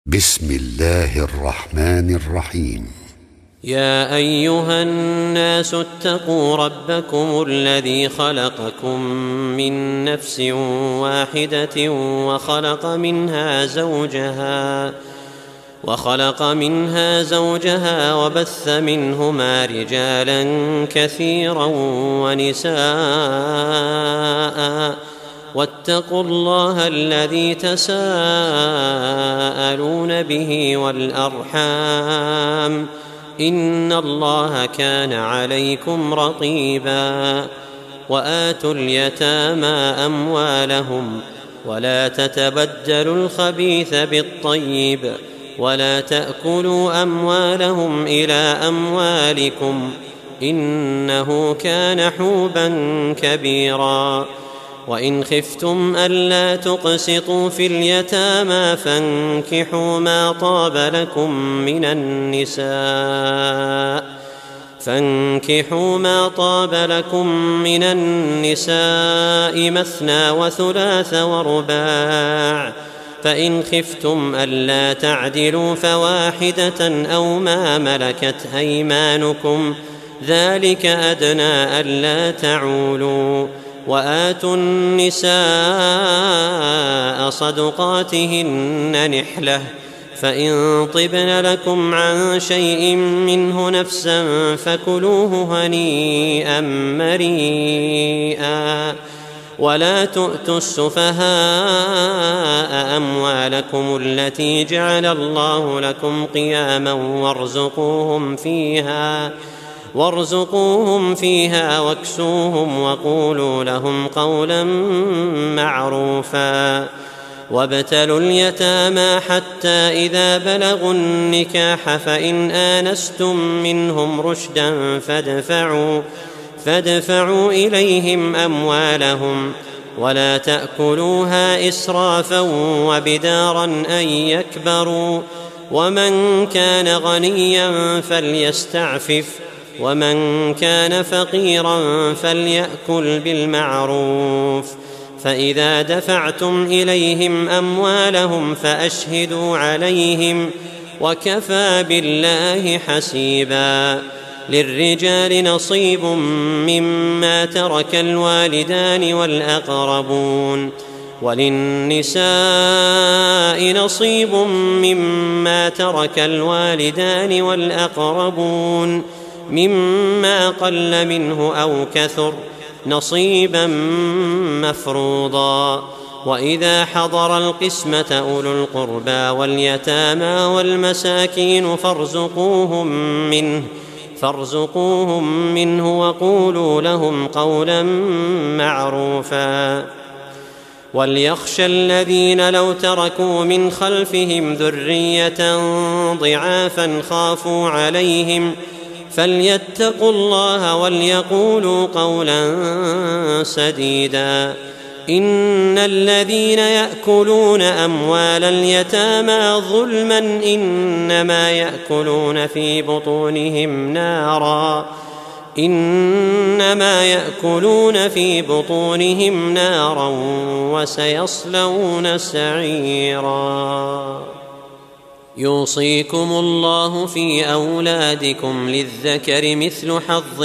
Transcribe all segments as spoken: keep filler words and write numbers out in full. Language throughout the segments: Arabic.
بسم الله الرحمن الرحيم. يا أيها الناس اتقوا ربكم الذي خلقكم من نفس واحدة وخلق منها زوجها وخلق منها زوجها وبث منهما رجالا كثيرا ونساء واتقوا الله الذي تساءلون به والأرحام إن الله كان عليكم رقيبا. وآتوا اليتامى أموالهم ولا تتبدلوا الخبيث بالطيب ولا تأكلوا أموالهم إلى أموالكم إنه كان حوبا كبيرا. وإن خفتم ألا تقسطوا في اليتامى فانكحوا ما طاب لكم من النساء فانكحوا ما طاب لكم من النساء مثنى وثلاث ورباع فإن خفتم ألا تعدلوا فواحدة أو ما ملكت أيمانكم ذلك أدنى ألا تعولوا. وآتوا النساء صدقاتهن نحلة فإن طبن لكم عن شيء منه نفسا فكلوه هنيئا مريئا. ولا تؤتوا السفهاء أموالكم التي جعل الله لكم قياما وارزقوهم فيها وارزقوهم فيها واكسوهم وقولوا لهم قولا معروفا. وابتلوا اليتامى حتى إذا بلغوا النكاح فإن آنستم منهم رشدا فادفعوا, فادفعوا إليهم أموالهم ولا تأكلوها إسرافا وبدارا أن يكبروا. ومن كان غنيا فليستعفف ومن كان فقيرا فليأكل بالمعروف. فإذا دفعتم إليهم أموالهم فأشهدوا عليهم وكفى بالله حسيبا. للرجال نصيب مما ترك الوالدان والأقربون وللنساء نصيب مما ترك الوالدان والأقربون مما قل منه أو كثر نصيبا مفروضا. وإذا حضر القسمة أولو القربى واليتامى والمساكين فارزقوهم منه فارزقوهم منه وقولوا لهم قولا معروفا. وليخشى الذين لو تركوا من خلفهم ذرية ضعافا خافوا عليهم فليتقوا الله وليقولوا قولا سديدا. إن الذين يأكلون أموال اليتامى ظلما إنما يأكلون في بطونهم نارا إنما يأكلون في بطونهم نارا وسيصلون سعيرا. يوصيكم الله في أولادكم للذكر مثل حظ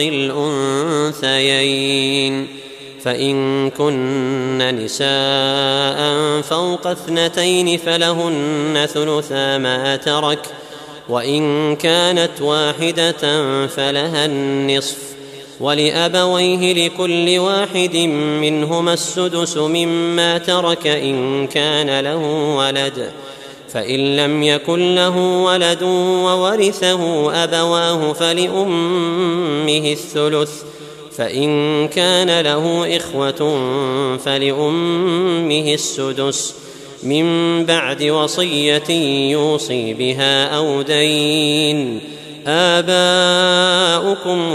الأنثيين فإن كن نساء فوق اثنتين فلهن ثلثا ما ترك وإن كانت واحدة فلها النصف ولأبويه لكل واحد منهما السدس مما ترك إن كان له ولد فإن لم يكن له ولد وورثه أبواه فلأمه الثلث فإن كان له إخوة فلأمه السدس من بعد وصية يوصي بها أو دين. آباؤكم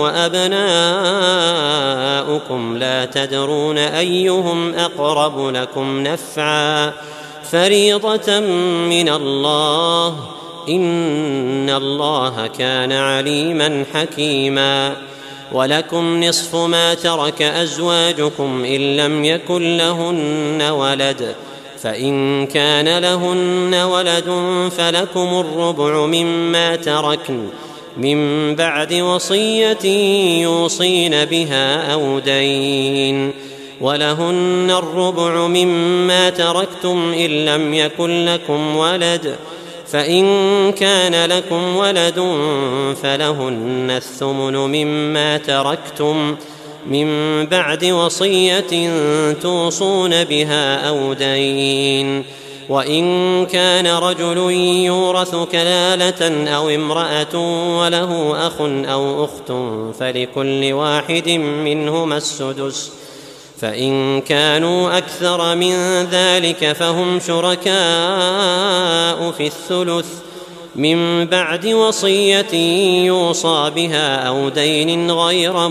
وأبناؤكم لا تدرون أيهم أقرب لكم نفعا فريضة من الله إن الله كان عليما حكيما. ولكم نصف ما ترك أزواجكم إن لم يكن لهن ولد فإن كان لهن ولد فلكم الربع مما تركن من بعد وصية يوصين بها أو دين، ولهن الربع مما تركتم إن لم يكن لكم ولد، فإن كان لكم ولد فلهن الثمن مما تركتم من بعد وصية توصون بها أو دين. وإن كان رجل يورث كلالة أو امرأة وله أخ أو أخت فلكل واحد منهما السدس، فإن كانوا أكثر من ذلك فهم شركاء في الثلث من بعد وصية يوصى بها أو دين غير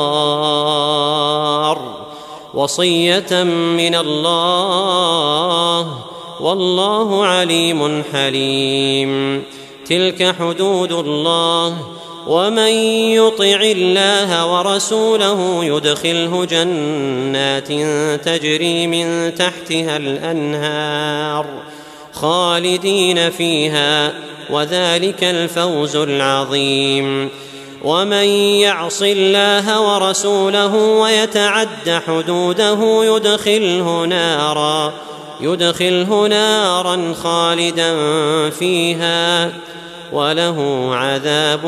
مضار، وصية من الله والله عليم حليم. تلك حدود الله، ومن يطع الله ورسوله يدخله جنات تجري من تحتها الأنهار خالدين فيها، وذلك الفوز العظيم. ومن يعص الله ورسوله ويتعد حدوده يدخله نارا يدخله نارا خالدا فيها وله عذاب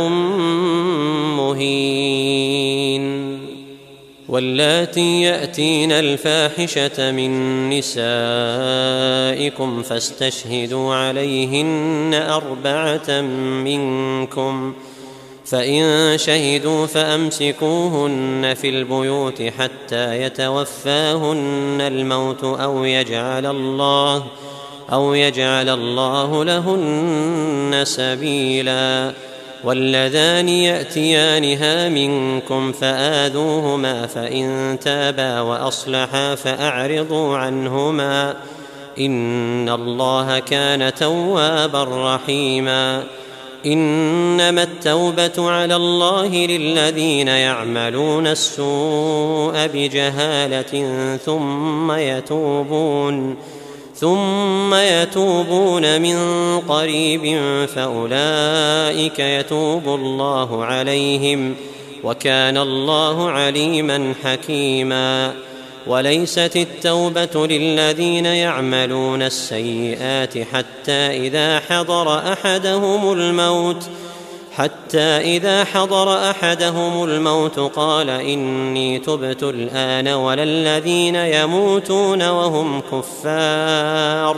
مهين. واللاتي يأتين الفاحشة من نسائكم فاستشهدوا عليهن أربعة منكم، فإن شهدوا فأمسكوهن في البيوت حتى يتوفاهن الموت أو يجعل الله أو يجعل الله لهن سبيلا. واللذان يأتيانها منكم فآذوهما، فإن تابا وأصلحا فأعرضوا عنهما، إن الله كان توابا رحيما. إنما التوبة على الله للذين يعملون السوء بجهالة ثم يتوبون ثم يتوبون من قريب فأولئك يتوب الله عليهم، وكان الله عليما حكيما. وليست التوبة للذين يعملون السيئات حتى إذا حضر أحدهم الموت حتى إذا حضر أحدهم الموت قال إني تبت الآن، ولا الذين يموتون وهم كفار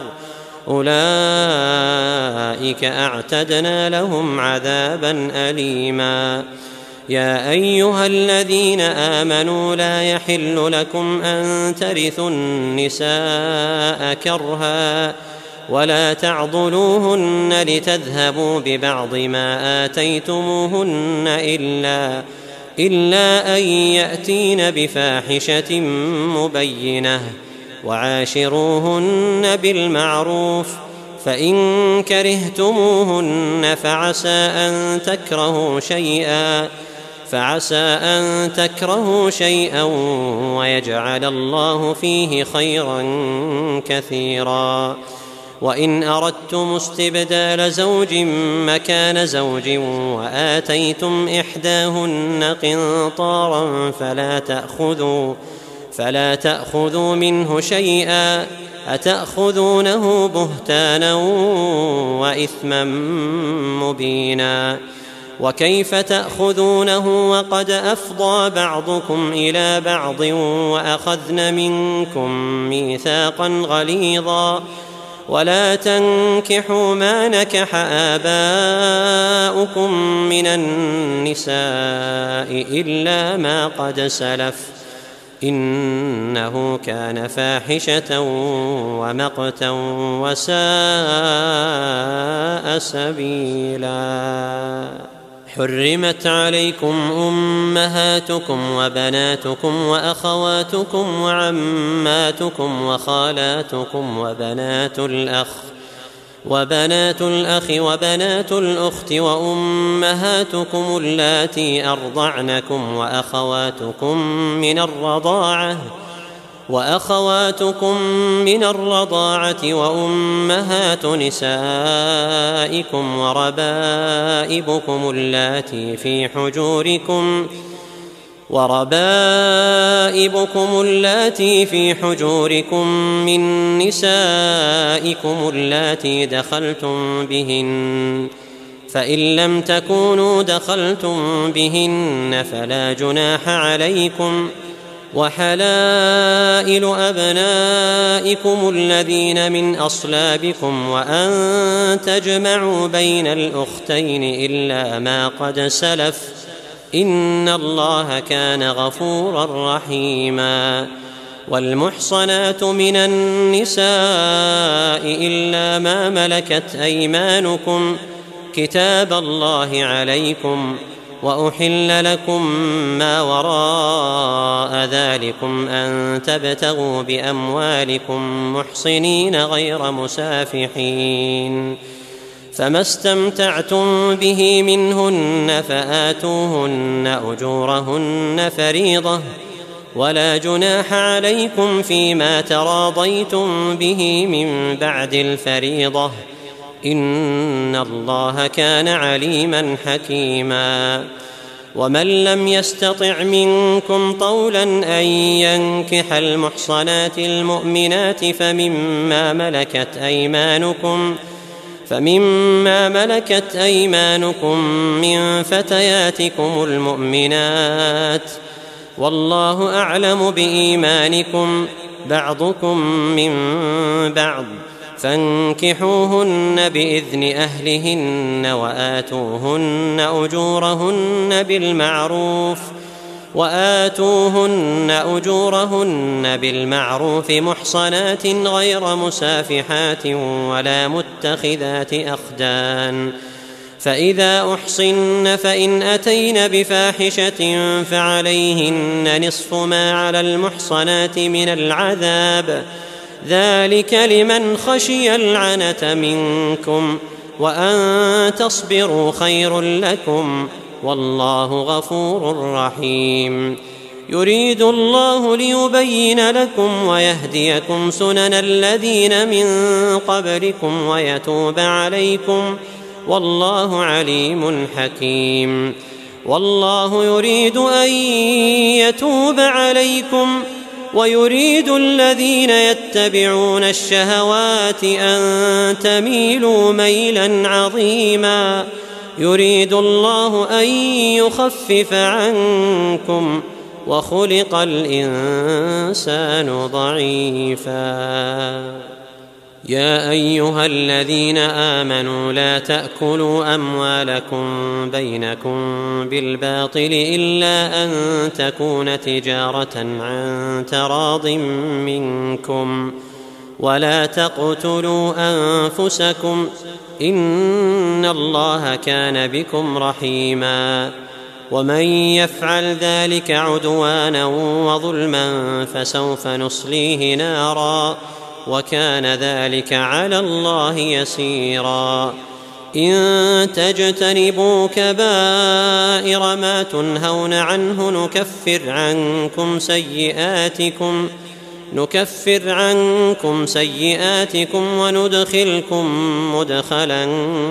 أولئك أعتدنا لهم عذابا أليما. يا أيها الذين آمنوا لا يحل لكم أن ترثوا النساء كرها ولا تعضلوهن لتذهبوا ببعض ما آتيتموهن إلا, إلا أن يأتين بفاحشة مبينة، وعاشروهن بالمعروف، فإن كرهتموهن فعسى أن تكرهوا شيئا فعسى أن تكرهوا شيئا ويجعل الله فيه خيرا كثيرا. وإن أردتم استبدال زوج مكان زوج وآتيتم إحداهن قنطارا فلا تأخذوا فلا تأخذوا منه شيئا، أتأخذونه بهتانا وإثما مبينا. وكيف تأخذونه وقد أفضى بعضكم إلى بعض وأخذن منكم ميثاقا غليظا. ولا تنكحوا ما نكح آباؤكم من النساء إلا ما قد سلف، إنه كان فاحشة ومقتا وساء سبيلا. حرمت عليكم أمهاتكم وبناتكم وأخواتكم وعماتكم وخالاتكم وبنات الأخ وبنات الأخ وبنات الأخت وأمهاتكم اللاتي أرضعنكم وأخواتكم من الرضاعة وأخواتكم من الرضاعة وأمهات نسائكم وربائبكم اللاتي في حجوركم وربائبكم اللاتي في حجوركم من نسائكم اللاتي دخلتم بهن، فإن لم تكونوا دخلتم بهن فلا جناح عليكم، وحلائل أبنائكم الذين من أصلابكم وأن تجمعوا بين الأختين إلا ما قد سلف، إن الله كان غفورا رحيما. والمحصنات من النساء إلا ما ملكت أيمانكم كتاب الله عليكم، وأحل لكم ما وراء ذلكم أن تبتغوا بأموالكم محصنين غير مسافحين، فما استمتعتم به منهن فآتوهن أجورهن فريضة، ولا جناح عليكم فيما تراضيتم به من بعد الفريضة، إن الله كان عليما حكيما. ومن لم يستطع منكم طولا أن ينكح المحصنات المؤمنات فمما ملكت أيمانكم فمما ملكت أيمانكم من فتياتكم المؤمنات، والله أعلم بإيمانكم، بعضكم من بعض، فانكحوهن بإذن أهلهن وآتوهن أجورهن بالمعروف وآتوهن أجورهن بالمعروف محصنات غير مسافحات ولا متخذات أخدان، فإذا أحصن فإن أتين بفاحشة فعليهن نصف ما على المحصنات من العذاب، ذلك لمن خشي العنة منكم، وأن تصبروا خير لكم، والله غفور رحيم. يريد الله ليبين لكم ويهديكم سنن الذين من قبلكم ويتوب عليكم، والله عليم حكيم. والله يريد أن يتوب عليكم ويريد الذين يتبعون الشهوات أن تميلوا ميلا عظيما، يريد الله أن يخفف عنكم، وخلق الإنسان ضعيفا. يا أيها الذين آمنوا لا تأكلوا أموالكم بينكم بالباطل إلا أن تكون تجارة عن تراض منكم، ولا تقتلوا أنفسكم، إن الله كان بكم رحيما. ومن يفعل ذلك عدوانا وظلما فسوف نصليه نارا، وكان ذلك على الله يسيرا. إن تجتنبوا كبائر ما تنهون عنه نكفر عنكم سيئاتكم نكفر عنكم سيئاتكم وندخلكم مدخلا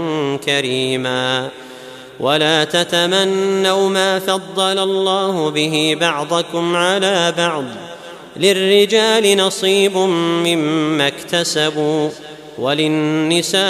كريما. ولا تتمنوا ما فضل الله به بعضكم على بعض، للرجال نصيب مما اكتسبوا وللنساء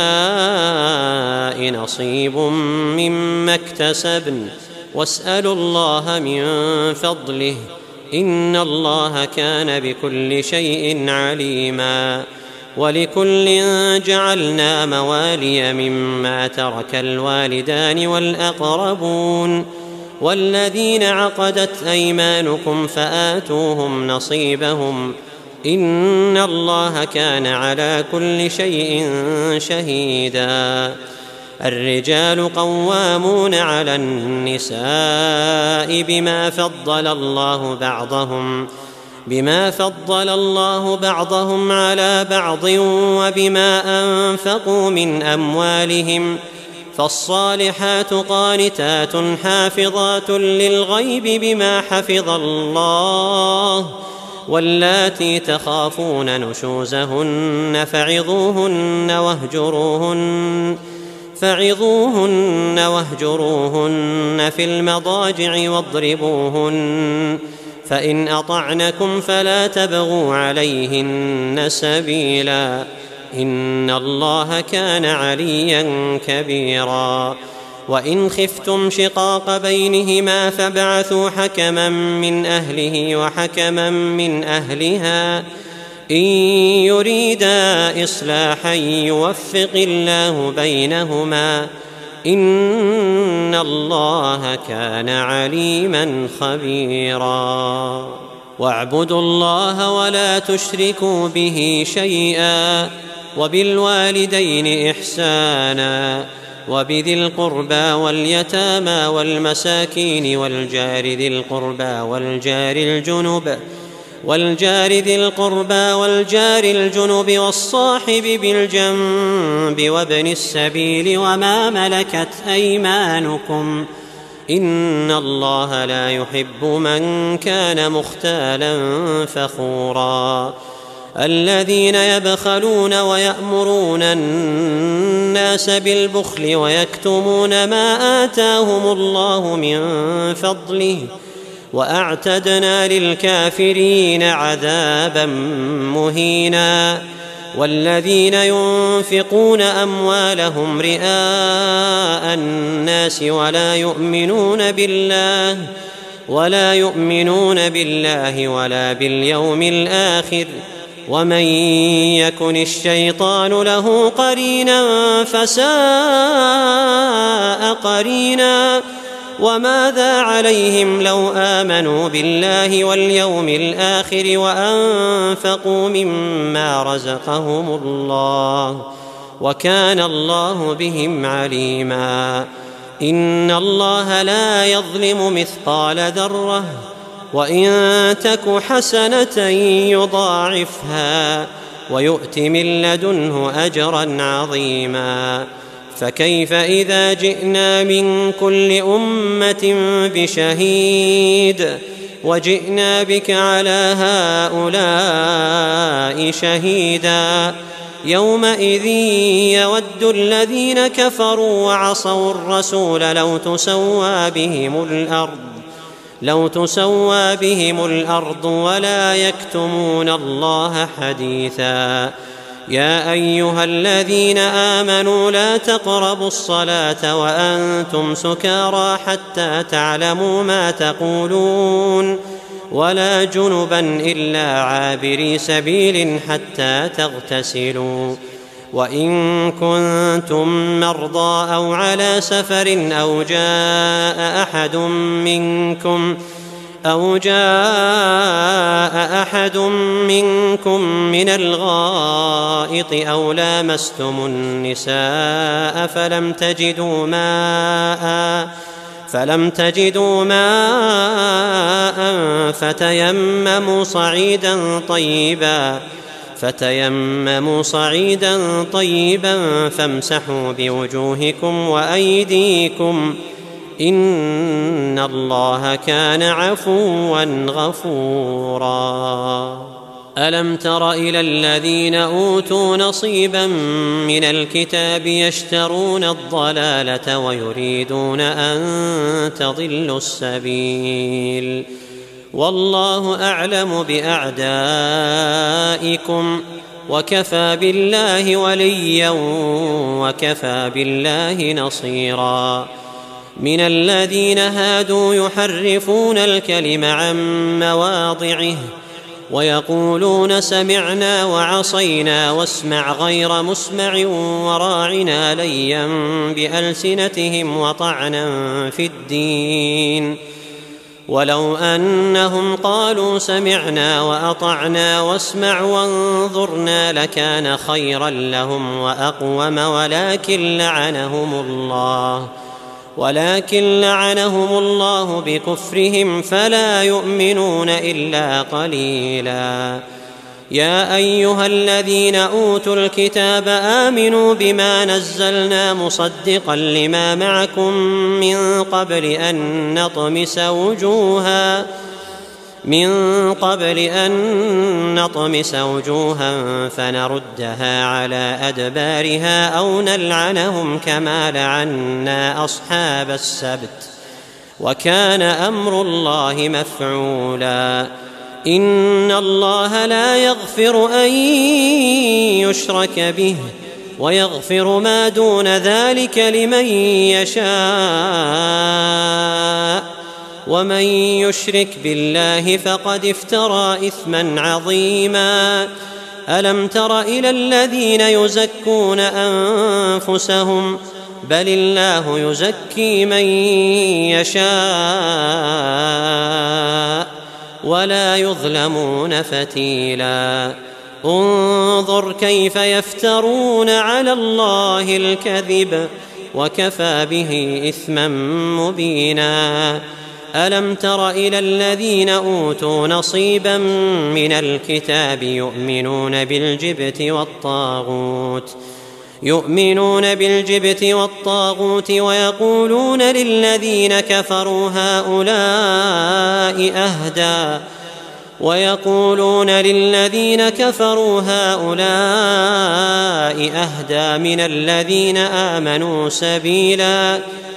نصيب مما اكتسبن، واسألوا الله من فضله، إن الله كان بكل شيء عليما. ولكل جعلنا موالي مما ترك الوالدان والأقربون والذين عقدت أيمانكم فآتوهم نصيبهم، إن الله كان على كل شيء شهيدا. الرجال قوامون على النساء بما فضل الله بعضهم بما فضل الله بعضهم على بعض وبما أنفقوا من أموالهم، فالصالحات قانتات حافظات للغيب بما حفظ الله، واللاتي تخافون نشوزهن فعظوهن واهجروهن فعظوهن واهجروهن في المضاجع واضربوهن فإن أطعنكم فلا تبغوا عليهن سبيلا إن الله كان عليا كبيرا وإن خفتم شقاق بينهما فابعثوا حكما من أهله وحكما من أهلها إن يريدا إصلاحا يوفق الله بينهما إن الله كان عليما خبيرا واعبدوا الله ولا تشركوا به شيئا وبالوالدين إحسانا وبذي القربى واليتامى والمساكين والجار ذي القربى والجار الجنب والجار ذي القربى والجار الجنب والصاحب بالجنب وابن السبيل وما ملكت أيمانكم إن الله لا يحب من كان مختالا فخورا الذين يبخلون ويأمرون الناس بالبخل ويكتمون ما آتاهم الله من فضله وأعتدنا للكافرين عذابا مهينا والذين ينفقون أموالهم رئاء الناس ولا يؤمنون بالله ولا يؤمنون بالله ولا باليوم الآخر ومن يكن الشيطان له قرينا فساء قرينا وماذا عليهم لو آمنوا بالله واليوم الآخر وأنفقوا مما رزقهم الله وكان الله بهم عليما إن الله لا يظلم مثقال ذرة وإن تك حسنة يضاعفها ويؤت من لدنه أجرا عظيما فكيف إذا جئنا من كل أمة بشهيد وجئنا بك على هؤلاء شهيدا يومئذ يود الذين كفروا وعصوا الرسول لو تسوى بهم الأرض لو تسوى بهم الأرض ولا يكتمون الله حديثا يا أيها الذين آمنوا لا تقربوا الصلاة وأنتم سكارى حتى تعلموا ما تقولون ولا جنبا إلا عابري سبيل حتى تغتسلوا وإن كنتم مرضى أو على سفر أو جاء أحد منكم أو جاء أحد منكم من الغائط أو لامستم النساء فلم تجدوا ماء فلم تجدوا ماء فتيمموا صعيدا طيبا فتيمموا صعيدا طيبا فامسحوا بوجوهكم وأيديكم إن الله كان عفوا غفورا ألم تر إلى الذين أوتوا نصيبا من الكتاب يشترون الضلالة ويريدون أن تضلوا السبيل والله أعلم بأعدائكم وكفى بالله وليا وكفى بالله نصيرا من الذين هادوا يحرفون الكلم عن مواضعه ويقولون سمعنا وعصينا واسمع غير مسمع وراعنا ليا بألسنتهم وطعنا في الدين ولو أنهم قالوا سمعنا وأطعنا واسمع وانظرنا لكان خيرا لهم وأقوم ولكن لعنهم الله ولكن لعنهم الله بكفرهم فلا يؤمنون إلا قليلا يا أيها الذين أوتوا الكتاب آمنوا بما نزلنا مصدقا لما معكم من قبل أن نطمس وجوها من قبل أن نطمس وجوها فنردها على أدبارها أو نلعنهم كما لعنا أصحاب السبت وكان أمر الله مفعولا. إن الله لا يغفر أن يشرك به ويغفر ما دون ذلك لمن يشاء ومن يشرك بالله فقد افترى إثما عظيما. ألم تر إلى الذين يزكون أنفسهم بل الله يزكي من يشاء ولا يظلمون فتيلا. انظر كيف يفترون على الله الكذب وكفى به إثما مبينا. ألم تر إلى الذين أوتوا نصيبا من الكتاب يؤمنون بالجبت والطاغوت يؤمنون بالجبت والطاغوت ويقولون للذين كفروا هؤلاء أهدى ويقولون للذين كفروا هؤلاء أهدى من الذين آمنوا سبيلا.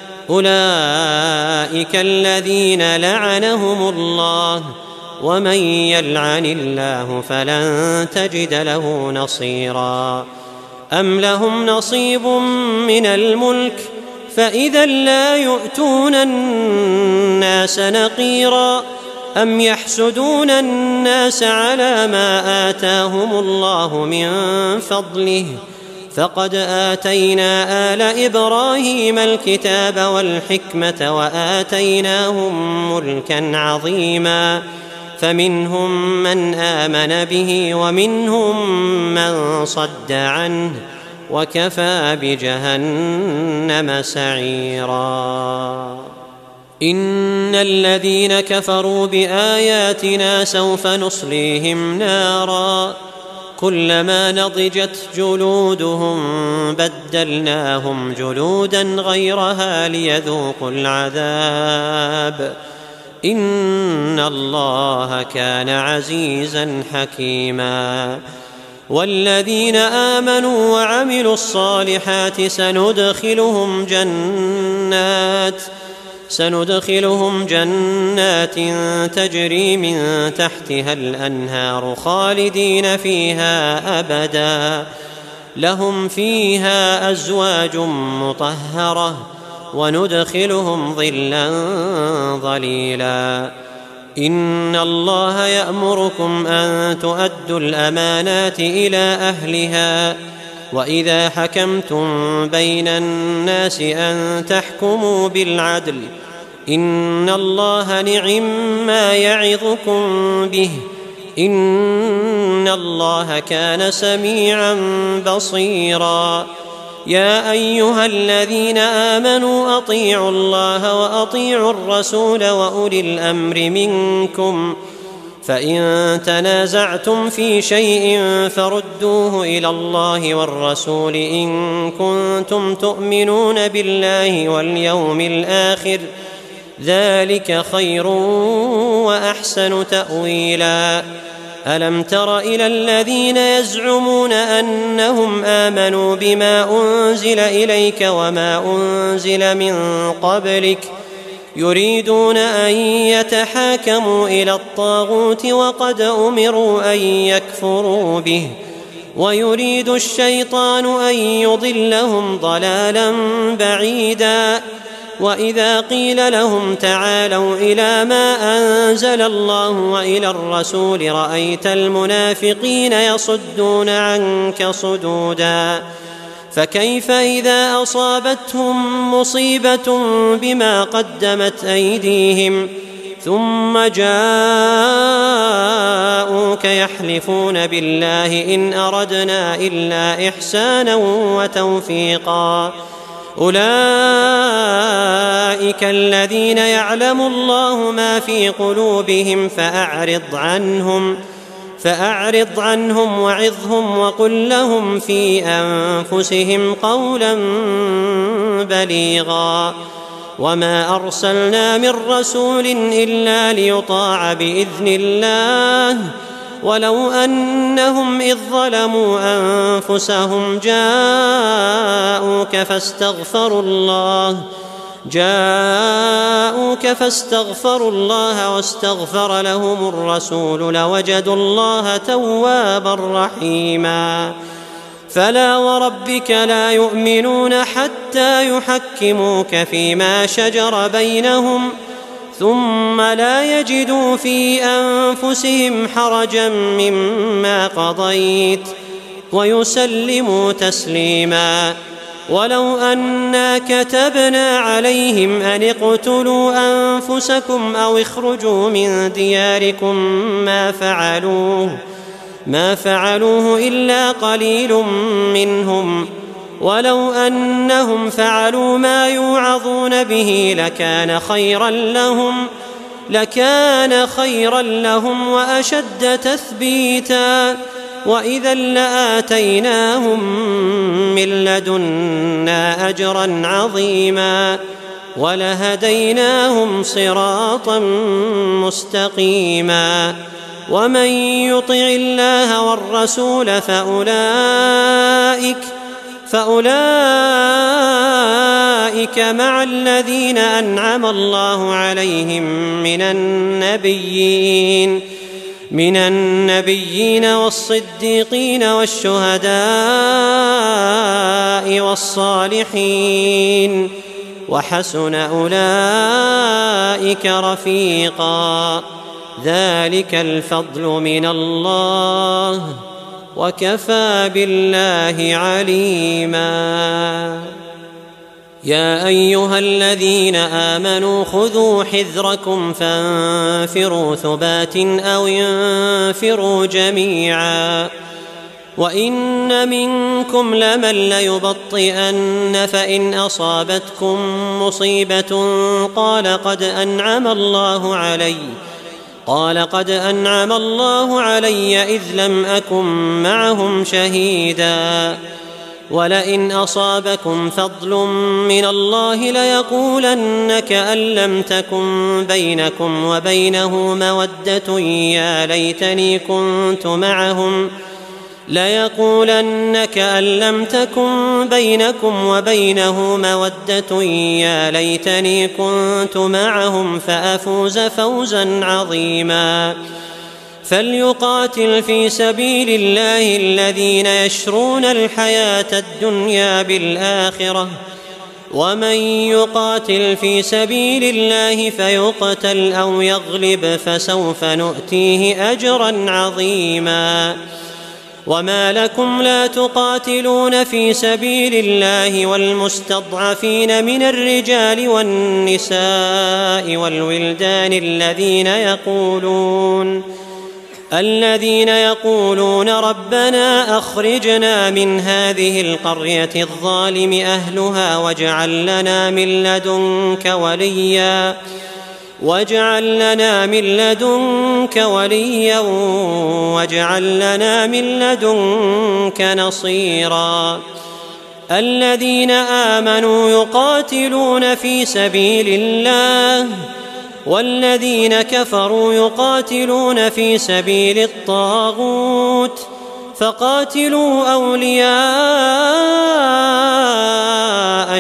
أولئك الذين لعنهم الله ومن يلعن الله فلن تجد له نصيرا. أم لهم نصيب من الملك فإذا لا يؤتون الناس نقيرا. أم يحسدون الناس على ما آتاهم الله من فضله فقد آتينا آل إبراهيم الكتاب والحكمة وآتيناهم ملكا عظيما. فمنهم من آمن به ومنهم من صد عنه وكفى بجهنم سعيرا. إن الذين كفروا بآياتنا سوف نصليهم نارا كلما نضجت جلودهم بدلناهم جلودا غيرها ليذوقوا العذاب إن الله كان عزيزا حكيما. والذين آمنوا وعملوا الصالحات سندخلهم جنات سندخلهم جنات تجري من تحتها الأنهار خالدين فيها أبدا لهم فيها أزواج مطهرة وندخلهم ظلا ظليلا. إن الله يأمركم أن تؤدوا الأمانات إلى أهلها وإذا حكمتم بين الناس أن تحكموا بالعدل إن الله نعم ما يعظكم به إن الله كان سميعا بصيرا. يا أيها الذين آمنوا أطيعوا الله وأطيعوا الرسول وأولي الأمر منكم فإن تنازعتم في شيء فردوه إلى الله والرسول إن كنتم تؤمنون بالله واليوم الآخر ذلك خير وأحسن تأويلا. ألم تر إلى الذين يزعمون أنهم آمنوا بما أنزل إليك وما أنزل من قبلك يريدون أن يتحاكموا إلى الطاغوت وقد أمروا أن يكفروا به ويريد الشيطان أن يضلهم ضلالا بعيدا. وإذا قيل لهم تعالوا إلى ما أنزل الله وإلى الرسول رأيت المنافقين يصدون عنك صدودا. فكيف إذا أصابتهم مصيبة بما قدمت أيديهم ثم جاءوك يحلفون بالله إن أردنا إلا إحسانا وتوفيقا أولئك الذين يعلم الله ما في قلوبهم فأعرض عنهم فأعرض عنهم وعظهم وقل لهم في أنفسهم قولا بليغا. وما أرسلنا من رسول إلا ليطاع بإذن الله ولو أنهم إذ ظلموا أنفسهم جاءوك فاستغفروا الله جاءوك فاستغفروا الله واستغفر لهم الرسول لوجدوا الله توابا رحيما فلا وربك لا يؤمنون حتى يحكموك فيما شجر بينهم ثم لا يجدوا في أنفسهم حرجا مما قضيت ويسلموا تسليما ولو أنا كتبنا عليهم أن اقتلوا أنفسكم أو اخرجوا من دياركم ما فعلوه ما فعلوه إلا قليل منهم ولو أنهم فعلوا ما يوعظون به لكان خيرا لهم لكان خيرا لهم وأشد تثبيتا وإذا لآتيناهم من لدنا أجرا عظيما ولهديناهم صراطا مستقيما ومن يطع الله والرسول فأولئك فأولئك مع الذين أنعم الله عليهم من النبيين من النبيين والصديقين والشهداء والصالحين وحسن أولئك رفيقا ذلك الفضل من الله وكفى بالله عليما يا أيها الذين آمنوا خذوا حذركم فانفروا ثبات أو انفروا جميعا وإن منكم لمن ليبطئن فإن أصابتكم مصيبة قال قد أنعم الله علي قال قد أنعم الله علي إذ لم أكن معهم شهيدا ولئن أصابكم فضل من الله ليقولن كأن لم تكن بينكم وبينه مودة يا ليتني كنت معهم ليقولن كأن لم تكن بينكم وبينه مودة يا ليتني كنت معهم فأفوز فوزا عظيما فليقاتل في سبيل الله الذين يشرون الحياة الدنيا بالآخرة ومن يقاتل في سبيل الله فيقتل أو يغلب فسوف نؤتيه أجرا عظيما وما لكم لا تقاتلون في سبيل الله والمستضعفين من الرجال والنساء والولدان الذين يقولون الذين يقولون ربنا أخرجنا من هذه القرية الظالم أهلها واجعل لنا من لدنك وليا واجعل لنا من لدنك وليا واجعل لنا من لدنك نصيرا الذين آمنوا يقاتلون في سبيل الله والذين كفروا يقاتلون في سبيل الطاغوت فقاتلوا أولياء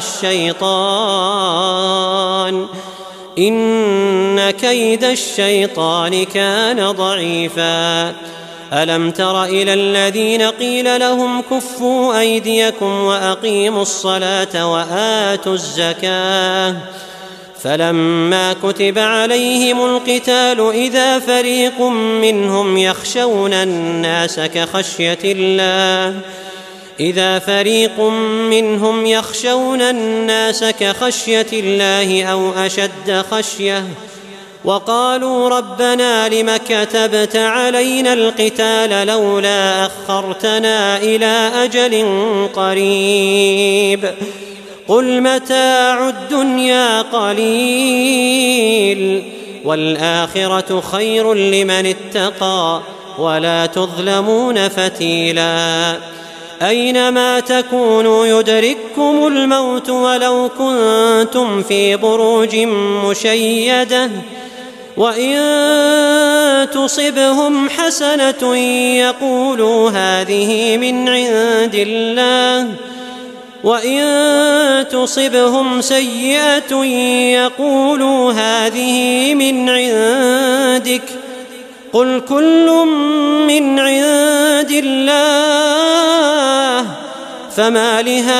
الشيطان إن كيد الشيطان كان ضعيفا ألم تر إلى الذين قيل لهم كفوا أيديكم وأقيموا الصلاة وآتوا الزكاة فلما كتب عليهم القتال إذا فريق منهم يخشون الناس كخشية الله إذا فريق منهم يخشون الناس كخشية الله أو أشد خشية وقالوا ربنا لم كتبت علينا القتال لولا أخرتنا إلى أجل قريب قل متاع الدنيا قليل والآخرة خير لمن اتقى ولا تظلمون فتيلا أينما تكونوا يدرككم الموت ولو كنتم في بروج مشيدة وإن تصبهم حسنة يقولوا هذه من عند الله وإن تصبهم سيئة يقولوا هذه من عندك قل كل من عند الله فما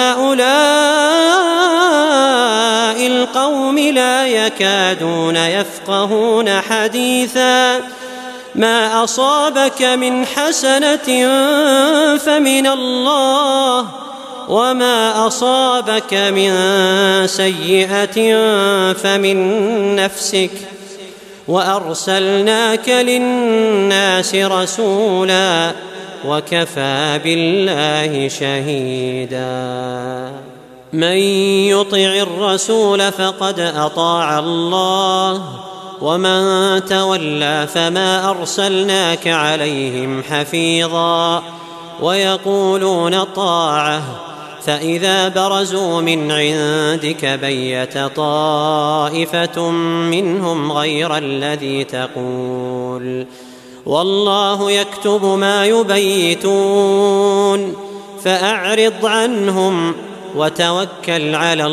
لهؤلاء القوم لا يكادون يفقهون حديثا ما أصابك من حسنة فمن الله وما أصابك من سيئة فمن نفسك وأرسلناك للناس رسولا وكفى بالله شهيدا من يطع الرسول فقد أطاع الله ومن تولى فما أرسلناك عليهم حفيظا ويقولون طاعة فإذا برزوا من عندك بيت طائفة منهم غير الذي تقول والله يكتب ما يبيتون فأعرض عنهم وتوكل على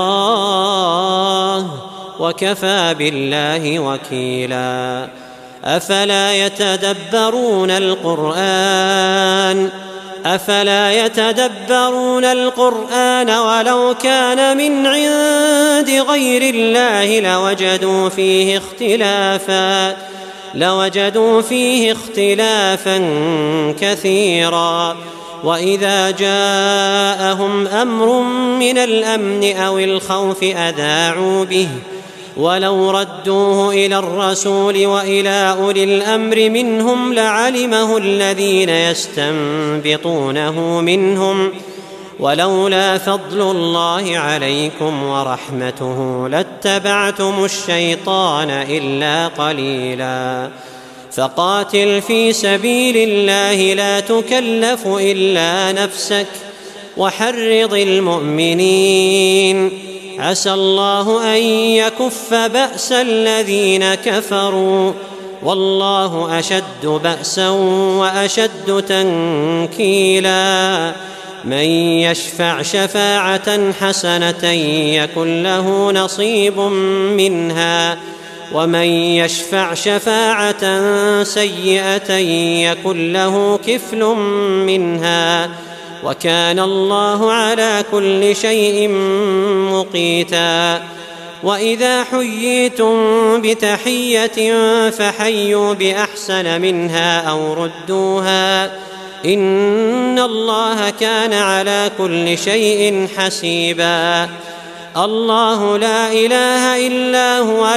الله وكفى بالله وكيلا أفلا يتدبرون القرآن أفلا يتدبرون القرآن ولو كان من عند غير الله لوجدوا فيه اختلافا لوجدوا فيه اختلافا كثيرا وإذا جاءهم أمر من الأمن أو الخوف أذاعوا به ولو ردوه إلى الرسول وإلى أولي الأمر منهم لعلمه الذين يستنبطونه منهم ولولا فضل الله عليكم ورحمته لاتبعتم الشيطان إلا قليلا فقاتل في سبيل الله لا تكلف إلا نفسك وحرض المؤمنين عسى الله أن يكف بأس الذين كفروا والله أشد بأسا وأشد تنكيلا من يشفع شفاعة حسنة يكن له نصيب منها ومن يشفع شفاعة سيئة يكن له كفل منها وكان الله على كل شيء مقيتا وإذا حييتم بتحية فحيوا بأحسن منها أو ردوها إن الله كان على كل شيء حسيبا الله لا إله إلا هو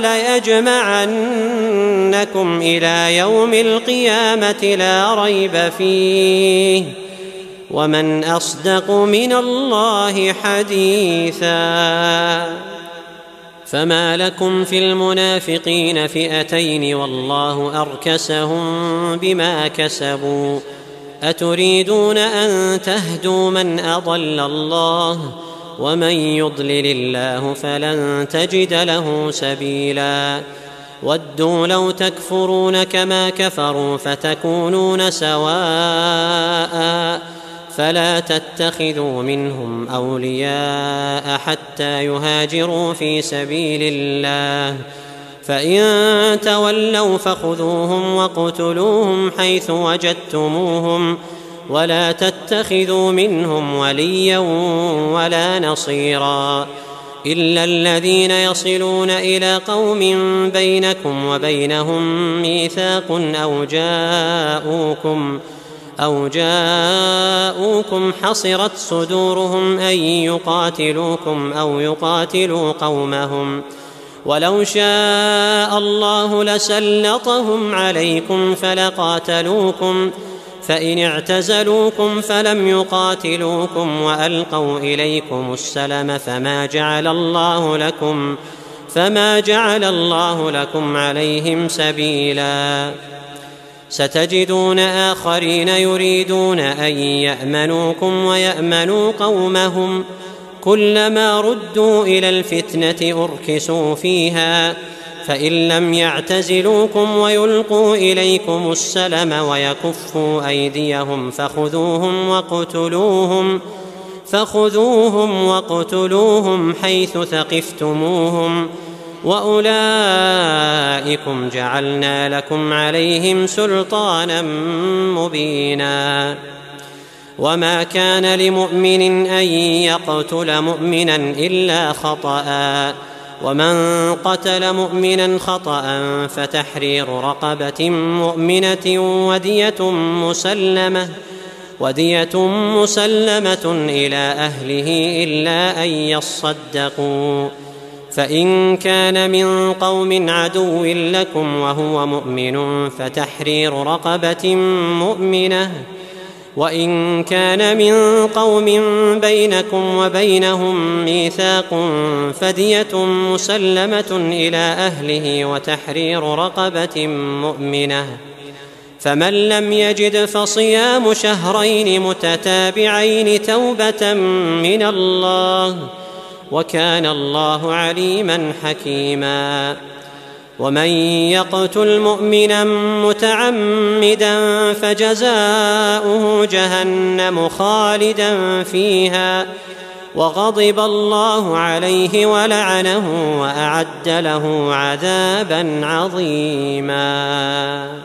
ليجمعنكم إلى يوم القيامة لا ريب فيه ومن أصدق من الله حديثا فما لكم في المنافقين فئتين والله أركسهم بما كسبوا أتريدون أن تهدوا من أضل الله ومن يضلل الله فلن تجد له سبيلا ودوا لو تكفرون كما كفروا فتكونون سواء فلا تتخذوا منهم أولياء حتى يهاجروا في سبيل الله فإن تولوا فخذوهم واقتلوهم حيث وجدتموهم ولا تتخذوا منهم وليا ولا نصيرا إلا الذين يصلون إلى قوم بينكم وبينهم ميثاق أو جاءوكم أو جاءوكم حصرت صدورهم أن يقاتلوكم أو يقاتلوا قومهم ولو شاء الله لسلطهم عليكم فلقاتلوكم فإن اعتزلوكم فلم يقاتلوكم وألقوا إليكم السلم فما جعل الله لكم فما جعل الله لكم عليهم سبيلا ستجدون آخرين يريدون أن يأمنوكم ويأمنوا قومهم كلما ردوا إلى الفتنة أركسوا فيها فإن لم يعتزلوكم ويلقوا إليكم السلم ويكفوا أيديهم فخذوهم وقتلوهم فخذوهم وقتلوهم حيث ثقفتموهم وأولئكم جعلنا لكم عليهم سلطانا مبينا. وما كان لمؤمن أن يقتل مؤمنا إلا خطأ ومن قتل مؤمنا خطأ فتحرير رقبة مؤمنة ودية مسلمة ودية مسلمة إلى أهله إلا أن يصدقوا فإن كان من قوم عدو لكم وهو مؤمن فتحرير رقبة مؤمنة وإن كان من قوم بينكم وبينهم ميثاق فدية مسلمة إلى أهله وتحرير رقبة مؤمنة فمن لم يجد فصيام شهرين متتابعين توبة من الله وكان الله عليما حكيما. ومن يقتل مؤمنا متعمدا فجزاؤه جهنم خالدا فيها وغضب الله عليه ولعنه وأعد له عذابا عظيما.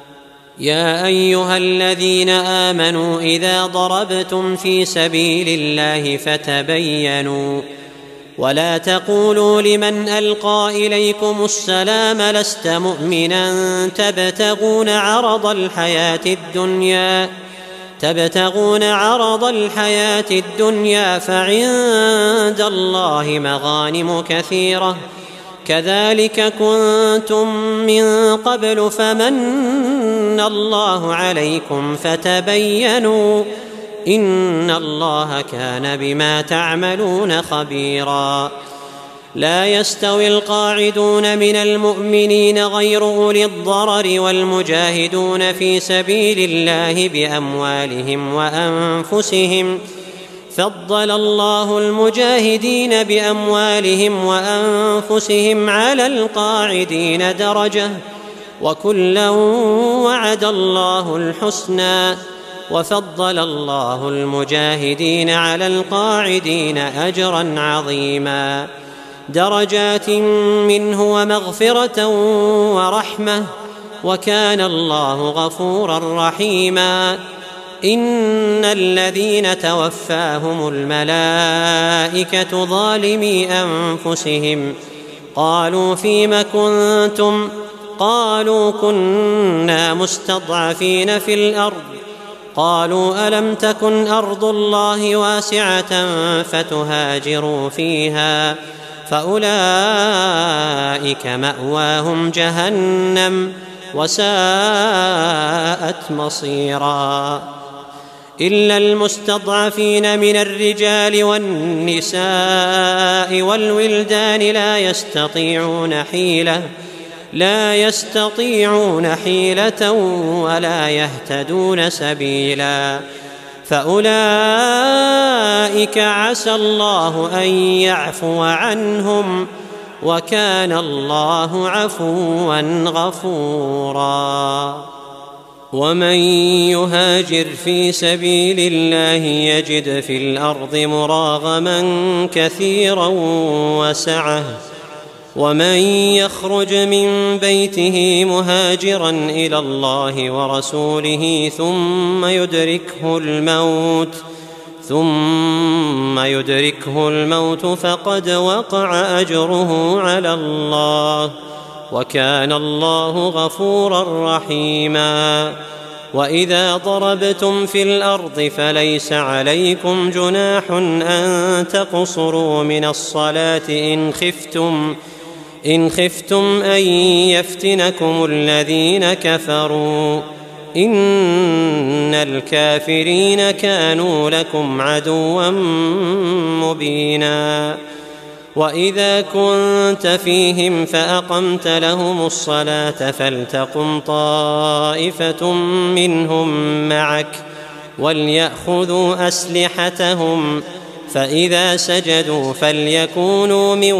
يا أيها الذين آمنوا إذا ضربتم في سبيل الله فتبينوا ولا تقولوا لمن ألقى إليكم السلام لست مؤمنا تبتغون عرض الحياة الدنيا تبتغون عرض الحياة الدنيا فعند الله مغانم كثيرة كذلك كنتم من قبل فمن الله عليكم فتبينوا إن الله كان بما تعملون خبيرا. لا يستوي القاعدون من المؤمنين غير أولي الضرر والمجاهدون في سبيل الله بأموالهم وأنفسهم فضل الله المجاهدين بأموالهم وأنفسهم على القاعدين درجة وكلا وعد الله الحسنى وفضل الله المجاهدين على القاعدين أجرا عظيما درجات منه ومغفرة ورحمة وكان الله غفورا رحيما. إن الذين توفاهم الملائكة ظالمي أنفسهم قالوا فيم كنتم قالوا كنا مستضعفين في الأرض قالوا ألم تكن أرض الله واسعة فتهاجروا فيها فأولئك مأواهم جهنم وساءت مصيرا. إلا المستضعفين من الرجال والنساء والولدان لا يستطيعون حيلة لا يستطيعون حيلة ولا يهتدون سبيلا فأولئك عسى الله أن يعفو عنهم وكان الله عفوا غفورا. ومن يهاجر في سبيل الله يجد في الأرض مراغما كثيرا وسعة ومن يخرج من بيته مهاجرا إلى الله ورسوله ثم يدركه الموت ثم يدركه الموت فقد وقع أجره على الله وكان الله غفورا رحيما. وإذا ضربتم في الأرض فليس عليكم جناح أن تقصروا من الصلاة إن خفتم إن خفتم أن يفتنكم الذين كفروا إن الكافرين كانوا لكم عدوا مبينا. وإذا كنت فيهم فأقمت لهم الصلاة فلتقم طائفة منهم معك وليأخذوا أسلحتهم، فإذا سجدوا فليكونوا من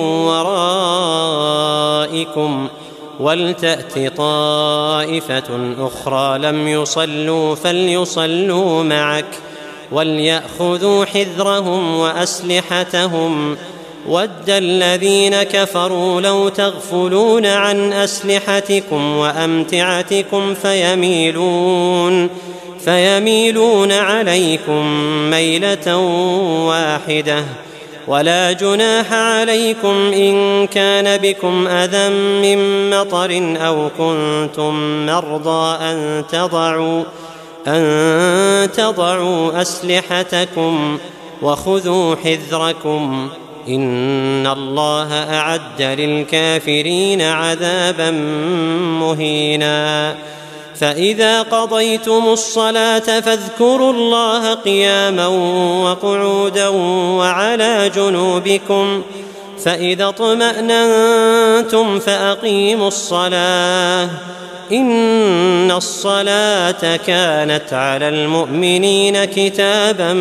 ورائكم ولتأت طائفة أخرى لم يصلوا فليصلوا معك وليأخذوا حذرهم وأسلحتهم. ود الذين كفروا لو تغفلون عن أسلحتكم وأمتعتكم فيميلون فيميلون عليكم ميلة واحدة. ولا جناح عليكم إن كان بكم أذى من مطر أو كنتم مرضى أن تضعوا أن تضعوا أسلحتكم وخذوا حذركم، إن الله أعد للكافرين عذابا مهينا. فإذا قضيتم الصلاة فاذكروا الله قياما وقعودا وعلى جنوبكم، فإذا اطمأننتم فأقيموا الصلاة، إن الصلاة كانت على المؤمنين كتابا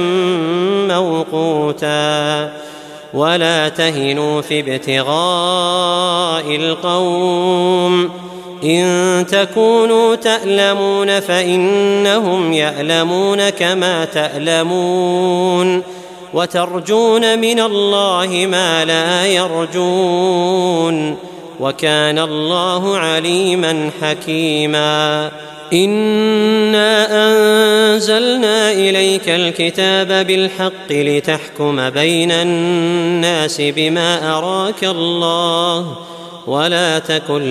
موقوتا. ولا تهنوا في ابتغاء القوم، إن تكونوا تألمون فإنهم يألمون كما تألمون، وترجون من الله ما لا يرجون، وكان الله عليما حكيما. إنا أنزلنا إليك الكتاب بالحق لتحكم بين الناس بما أراك الله، ولا تكن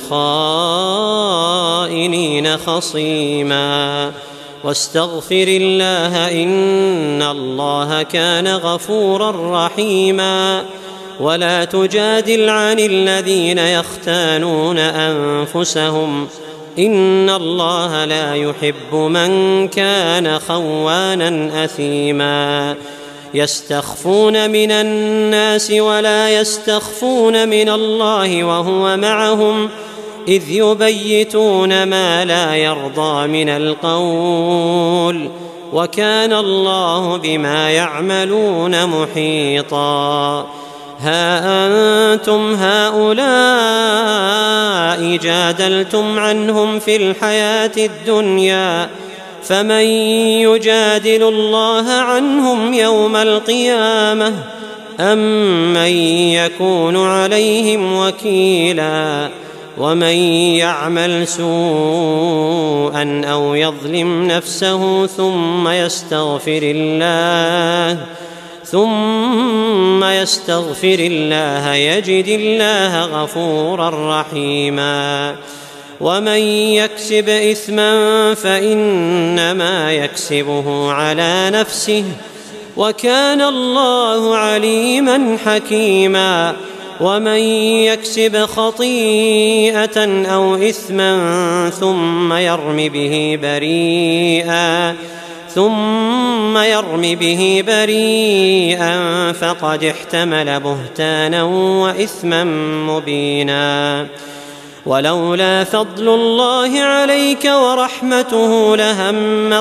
للخائنين خصيما، واستغفر الله إن الله كان غفورا رحيما. ولا تجادل عن الذين يختانون أنفسهم، إن الله لا يحب من كان خوانا أثيما. يستخفون من الناس ولا يستخفون من الله وهو معهم إذ يبيتون ما لا يرضى من القول، وكان الله بما يعملون محيطا. ها أنتم هؤلاء جادلتم عنهم في الحياة الدنيا، فمن يجادل الله عنهم يوم القيامة أم من يكون عليهم وكيلا؟ ومن يعمل سوءا أو يظلم نفسه ثم يستغفر الله ثم يستغفر الله يجد الله غفورا رحيما. ومن يكسب إثما فإنما يكسبه على نفسه، وكان الله عليما حكيما. ومن يكسب خطيئة أو إثما ثم يرم به بريئا ثم يرم به بريئا فقد احتمل بهتانا وإثما مبينا. ولولا فضل الله عليك ورحمته لهمت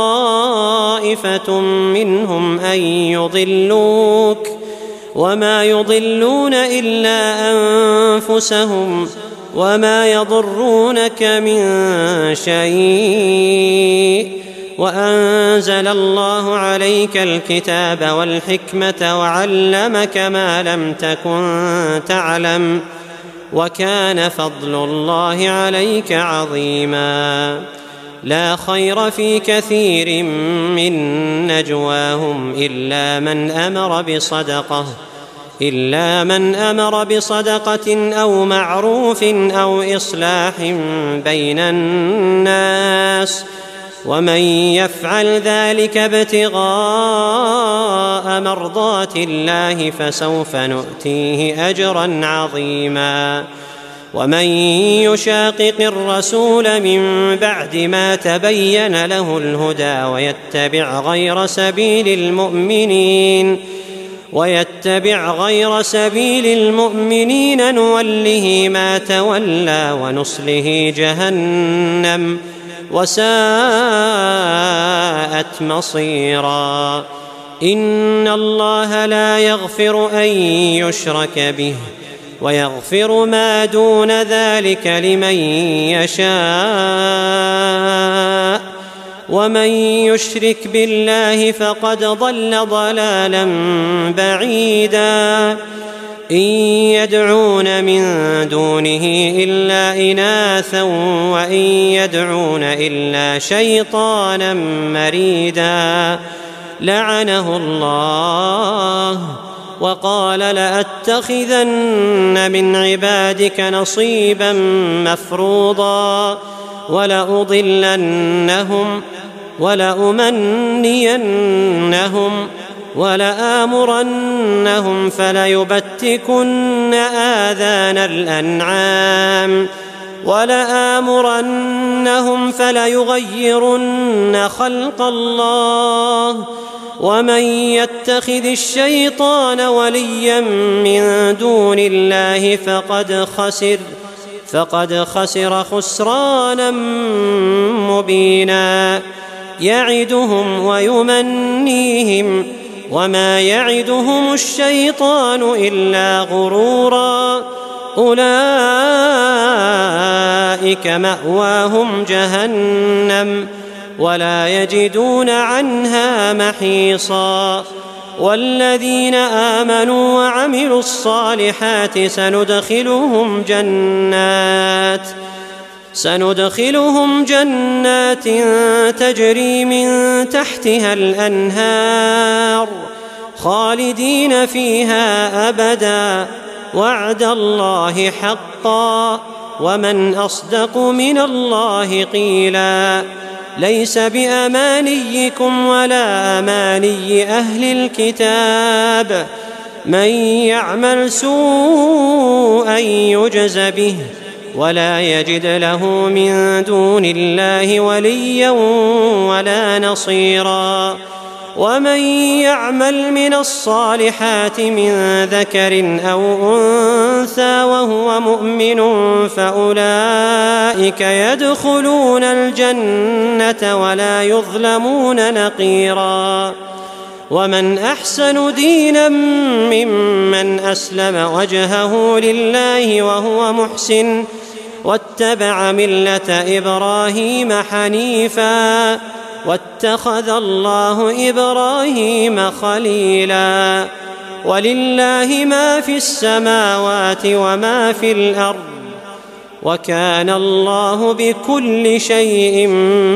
طائفة منهم أن يضلوك، وما يضلون إلا أنفسهم، وما يضرونك من شيء. وأنزل الله عليك الكتاب والحكمة وعلمك ما لم تكن تعلم، وكان فضل الله عليك عظيما. لا خير في كثير من نجواهم إلا من أمر بصدقة إلا من أمر بصدقة أو معروف أو إصلاح بين الناس، ومن يفعل ذلك ابتغاء مرضات الله فسوف نؤتيه أجرا عظيما. ومن يشاقق الرسول من بعد ما تبين له الهدى ويتبع غير سبيل المؤمنين ويتبع غير سبيل المؤمنين نوله ما تولى ونصله جهنم وساءت مصيرا. إن الله لا يغفر أن يشرك به ويغفر ما دون ذلك لمن يشاء، ومن يشرك بالله فقد ضل ضلالا بعيدا. إن يدعون من دونه إلا إناثا وإن يدعون إلا شيطانا مريدا لعنه الله وقال لأتخذن من عبادك نصيبا مفروضا ولأضلنهم ولأمنينهم ولآمرنهم فليبتكن آذان الأنعام ولآمرنهم فليغيرن خلق الله. ومن يتخذ الشيطان وليا من دون الله فقد خسر فقد خسر خسرانا مبينا. يعدهم ويمنيهم وما يعدهم الشيطان إلا غرورا. أولئك مأواهم جهنم ولا يجدون عنها محيصا. والذين آمنوا وعملوا الصالحات سندخلهم جنات سندخلهم جنات تجري من تحتها الأنهار خالدين فيها أبدا وعد الله حقا ومن أصدق من الله قيلا. ليس بأمانيكم ولا أماني أهل الكتاب من يعمل سوءا يجز به ولا يجد له من دون الله وليا ولا نصيرا. ومن يعمل من الصالحات من ذكر أو أنثى وهو مؤمن فأولئك يدخلون الجنة ولا يظلمون نقيرا. ومن أحسن دينا ممن أسلم وجهه لله وهو محسن واتبع ملة إبراهيم حنيفا واتخذ الله إبراهيم خليلا. ولله ما في السماوات وما في الأرض وكان الله بكل شيء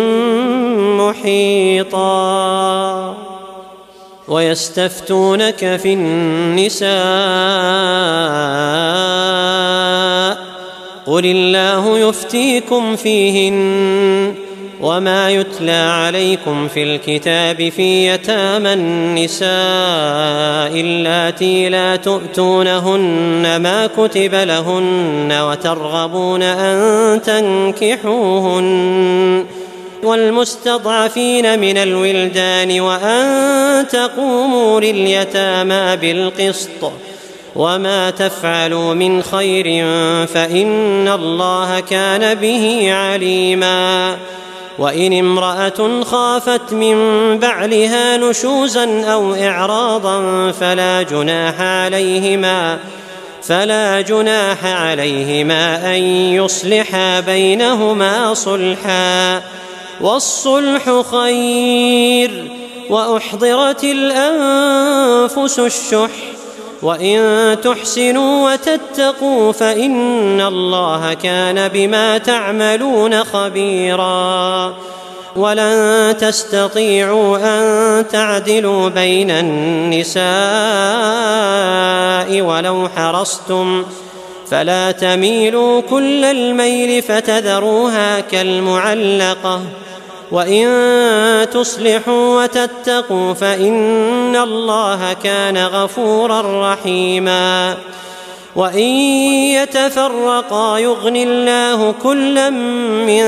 محيطا. ويستفتونك في النساء قل الله يفتيكم فيهن وما يتلى عليكم في الكتاب في يتامى النساء اللاتي لا تؤتونهن ما كتب لهن وترغبون أن تنكحوهن والمستضعفين من الولدان وأن تقوموا لليتامى بالقسط وما تفعلوا من خير فإن الله كان به عليما. وإن امرأة خافت من بعلها نشوزا أو إعراضا فلا جناح عليهما فلا جناح عليهما أن يصلحا بينهما صلحا والصلح خير. وأحضرت الأنفس الشح وإن تحسنوا وتتقوا فإن الله كان بما تعملون خبيرا. ولن تستطيعوا أن تعدلوا بين النساء ولو حرصتم فلا تميلوا كل الميل فتذروها كالمعلقة. وإن تصلحوا وتتقوا فإن الله كان غفورا رحيما. وإن يتفرقا يغن الله كلا من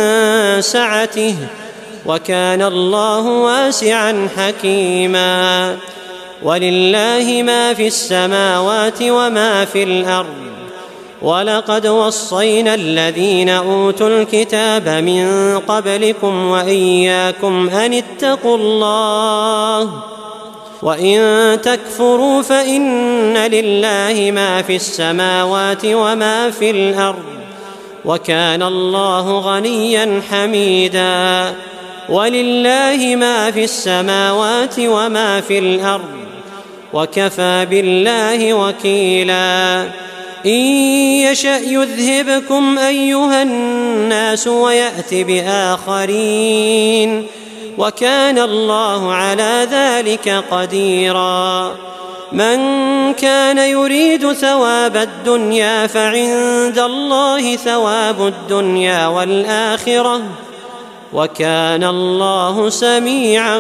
سعته وكان الله واسعا حكيما. ولله ما في السماوات وما في الأرض. ولقد وصينا الذين أوتوا الكتاب من قبلكم وإياكم أن اتقوا الله وإن تكفروا فإن لله ما في السماوات وما في الأرض وكان الله غنيا حميدا. ولله ما في السماوات وما في الأرض وكفى بالله وكيلا. إن يشأ يذهبكم أيها الناس ويأت بآخرين وكان الله على ذلك قديرا. من كان يريد ثواب الدنيا فعند الله ثواب الدنيا والآخرة وكان الله سميعا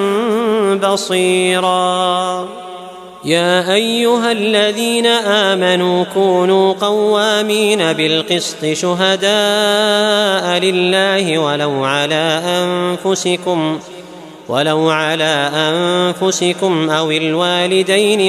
بصيرا. يا أيها الذين آمنوا كونوا قوامين بالقسط شهداء لله ولو على أنفسكم ولو على أنفسكم أو الوالدين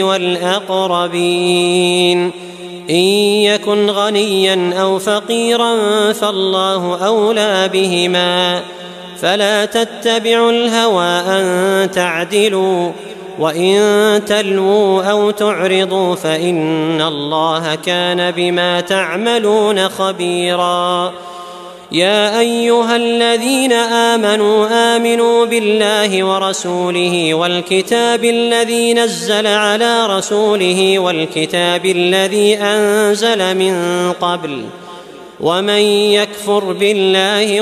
والأقربين إن يكن غنيا أو فقيرا فالله أولى بهما فلا تتبعوا الهوى أن تعدلوا وإن تلووا أو تعرضوا فإن الله كان بما تعملون خبيرا. يا أيها الذين آمنوا آمنوا بالله ورسوله والكتاب الذي نزل على رسوله والكتاب الذي أنزل من قبل ومن يكفر بالله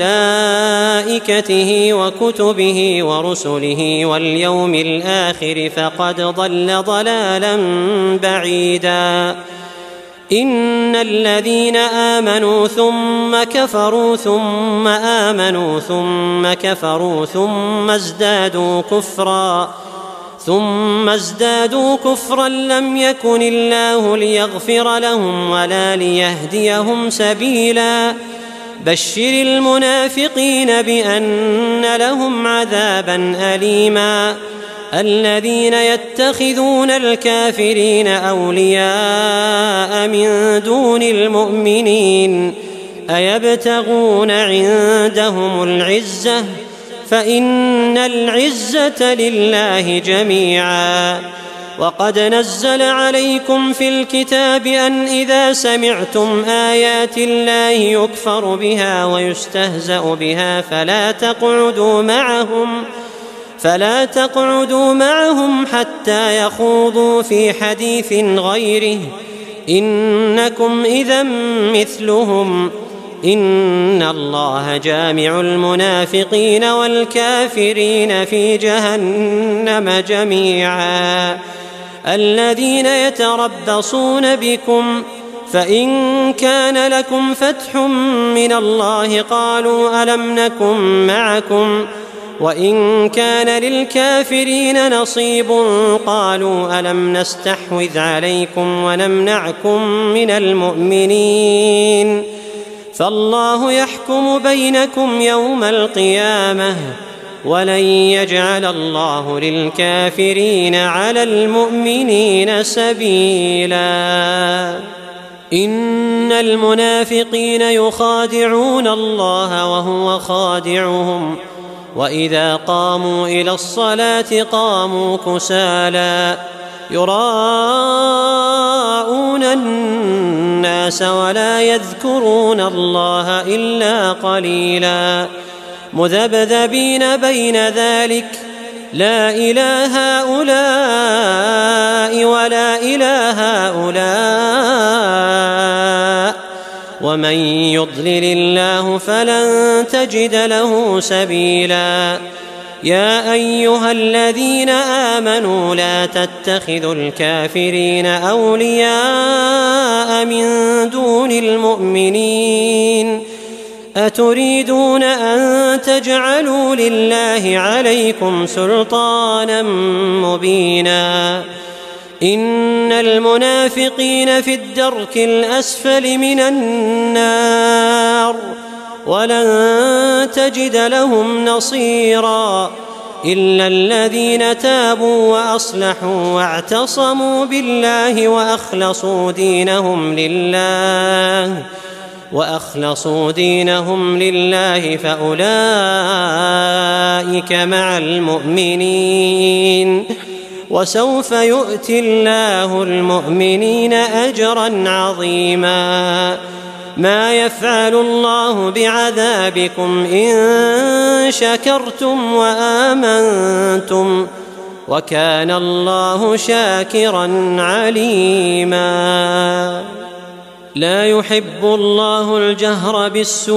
وملائكته وكتبه ورسله واليوم الآخر فقد ضل ضلالا بعيدا. إن الذين آمنوا ثم كفروا ثم آمنوا ثم كفروا ثم ازدادوا كفرا ثم ازدادوا كفرا لم يكن الله ليغفر لهم ولا ليهديهم سبيلا. بشر المنافقين بأن لهم عذابا أليما. الذين يتخذون الكافرين أولياء من دون المؤمنين أيبتغون عندهم العزة فإن العزة لله جميعا. وقد نزل عليكم في الكتاب أن إذا سمعتم آيات الله يكفر بها ويستهزأ بها فلا تقعدوا معهم فلا تقعدوا معهم حتى يخوضوا في حديث غيره إنكم إذا مثلهم إن الله جامع المنافقين والكافرين في جهنم جميعا. الذين يتربصون بكم فإن كان لكم فتح من الله قالوا ألم نكن معكم وإن كان للكافرين نصيب قالوا ألم نستحوذ عليكم ونمنعكم من المؤمنين فالله يحكم بينكم يوم القيامة ولن يجعل الله للكافرين على المؤمنين سبيلا. إن المنافقين يخادعون الله وهو خادعهم وإذا قاموا إلى الصلاة قاموا كسالى يراءون الناس ولا يذكرون الله إلا قليلا مذبذبين بين ذلك لا إله هؤلاء ولا إله هؤلاء ومن يضلل الله فلن تجد له سبيلا. يا أيها الذين آمنوا لا تتخذوا الكافرين أولياء من دون المؤمنين أتريدون أن تجعلوا لله عليكم سلطانا مبينا. إن المنافقين في الدرك الأسفل من النار ولن تجد لهم نصيرا. إلا الذين تابوا وأصلحوا واعتصموا بالله وأخلصوا دينهم لله وأخلصوا دينهم لله فأولئك مع المؤمنين وسوف يؤتي الله المؤمنين أجرا عظيما ما يفعل الله بعذابكم إن شكرتم وآمنتم وكان الله شاكرا عليما لا يحب الله الجهر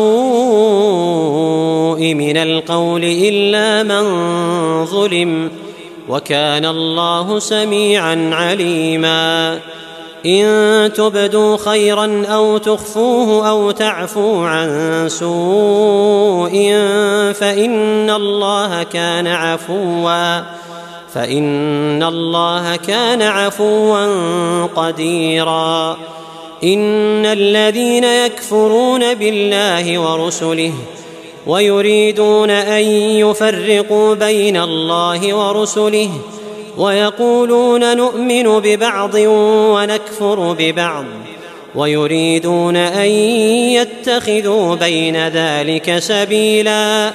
بالسوء من القول إلا من ظلم وكان الله سميعا عليما إن تبدوا خيرا أو تخفوه أو تعفوا عن سوء فإن الله كان عفوا فإن الله كان عفوا قديرا إن الذين يكفرون بالله ورسله ويريدون أن يفرقوا بين الله ورسله ويقولون نؤمن ببعض ونكفر ببعض ويريدون أن يتخذوا بين ذلك سبيلا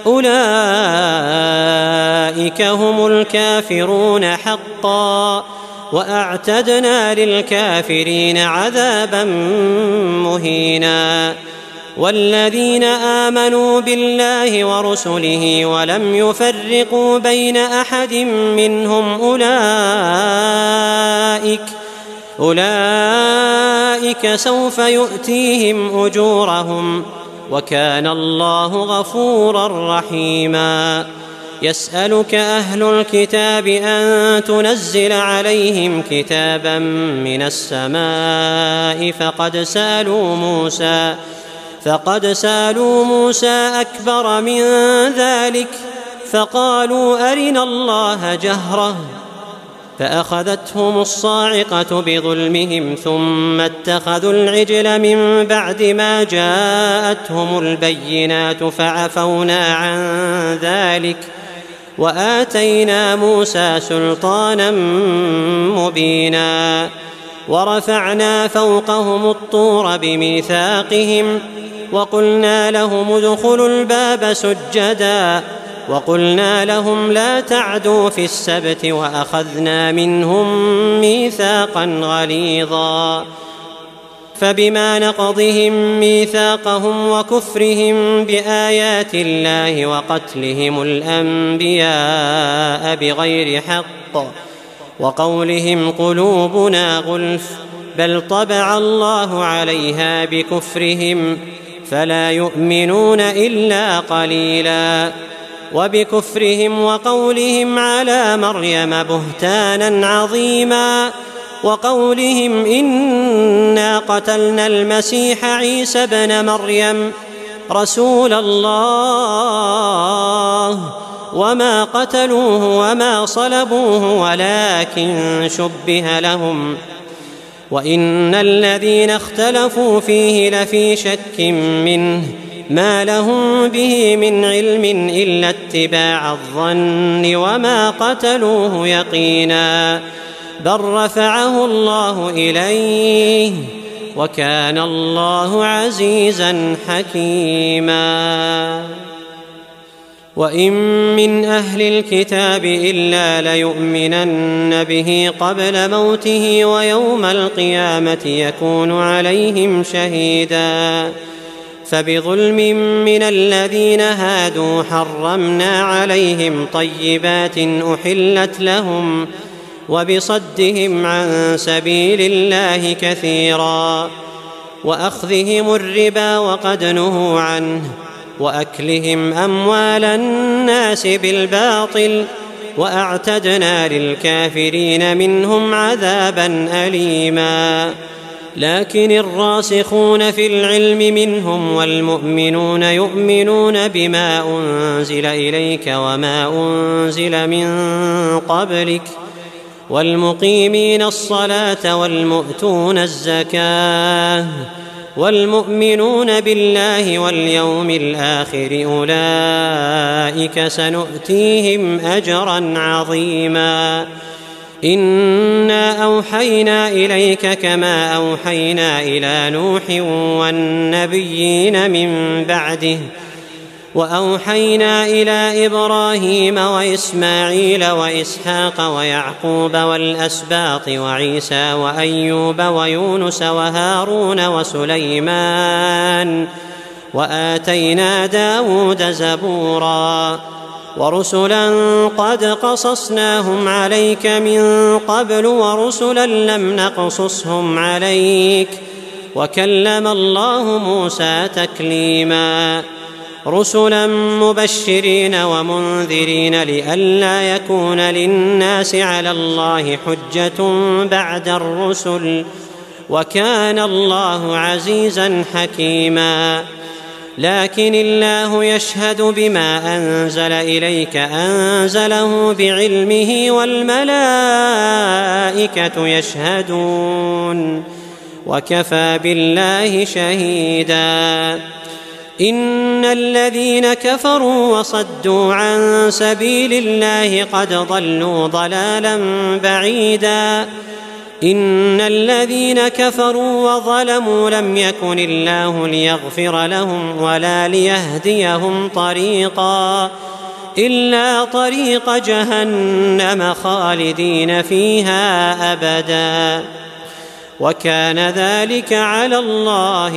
أولئك هم الكافرون حقا وأعتدنا للكافرين عذابا مهينا والذين آمنوا بالله ورسله ولم يفرقوا بين أحد منهم أولئك أولئك سوف يؤتيهم أجورهم وكان الله غفورا رحيما يسألك أهل الكتاب أن تنزل عليهم كتابا من السماء فقد سألوا موسى فقد سألوا موسى أكبر من ذلك فقالوا أرنا الله جهرة فأخذتهم الصاعقة بظلمهم ثم اتخذوا العجل من بعد ما جاءتهم البينات فعفونا عن ذلك وآتينا موسى سلطانا مبينا ورفعنا فوقهم الطور بميثاقهم وقلنا لهم ادخلوا الباب سجدا وقلنا لهم لا تعدوا في السبت وأخذنا منهم ميثاقا غليظا فبما نقضهم ميثاقهم وكفرهم بآيات الله وقتلهم الأنبياء بغير حق وقولهم قلوبنا غلف بل طبع الله عليها بكفرهم فلا يؤمنون إلا قليلا وبكفرهم وقولهم على مريم بهتانا عظيما وقولهم إنا قتلنا المسيح عيسى ابن مريم رسول الله وما قتلوه وما صلبوه ولكن شبه لهم وإن الذين اختلفوا فيه لفي شك منه ما لهم به من علم إلا اتباع الظن وما قتلوه يقينا بل رفعه الله إليه وكان الله عزيزا حكيما وإن من أهل الكتاب إلا ليؤمنن به قبل موته ويوم القيامة يكون عليهم شهيدا فبظلم من الذين هادوا حرمنا عليهم طيبات أحلت لهم وبصدهم عن سبيل الله كثيرا وأخذهم الربا وقد نهوا عنه وأكلهم أموال الناس بالباطل وأعتدنا للكافرين منهم عذابا أليما لكن الراسخون في العلم منهم والمؤمنون يؤمنون بما أنزل إليك وما أنزل من قبلك والمقيمين الصلاة والمؤتون الزكاة والمؤمنون بالله واليوم الآخر أولئك سنؤتيهم أجرا عظيما. إنا أوحينا إليك كما أوحينا إلى نوح والنبيين من بعده وأوحينا إلى إبراهيم وإسماعيل وإسحاق ويعقوب والأسباط وعيسى وأيوب ويونس وهارون وسليمان وآتينا داود زبورا ورسلا قد قصصناهم عليك من قبل ورسلا لم نقصصهم عليك وكلم الله موسى تكليما. رسلا مبشرين ومنذرين لئلا يكون للناس على الله حجة بعد الرسل وكان الله عزيزا حكيما. لكن الله يشهد بما أنزل إليك أنزله بعلمه والملائكة يشهدون وكفى بالله شهيدا. إن الذين كفروا وصدوا عن سبيل الله قد ضلوا ضلالا بعيدا. إن الذين كفروا وظلموا لم يكن الله ليغفر لهم ولا ليهديهم طريقا إلا طريق جهنم خالدين فيها أبدا وكان ذلك على الله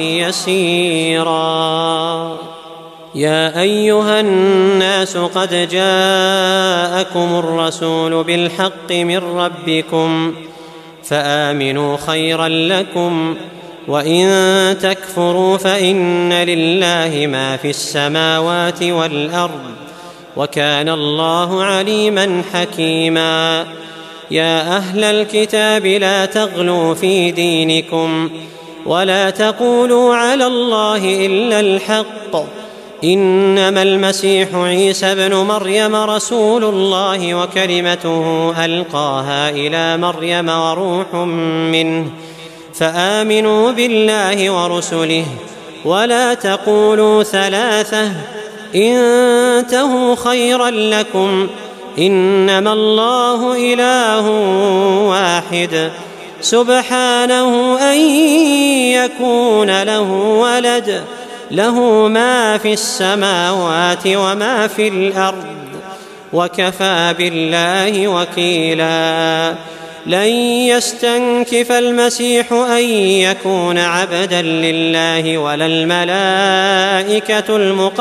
يسيرا. يا أيها الناس قد جاءكم الرسول بالحق من ربكم فآمنوا خيرا لكم وإن تكفروا فإن لله ما في السماوات والأرض وكان الله عليما حكيما. يا أهل الكتاب لا تغلوا في دينكم ولا تقولوا على الله إلا الحق إنما المسيح عيسى ابن مريم رسول الله وكلمته ألقاها إلى مريم وروح منه فآمنوا بالله ورسله ولا تقولوا ثلاثة انتهوا خيرا لكم إنما الله إله واحد سبحانه أن يكون له ولد له ما في السماوات وما في الأرض وكفى بالله وكيلا. لن يستنكف المسيح أن يكون عبدا لله ولا الملائكة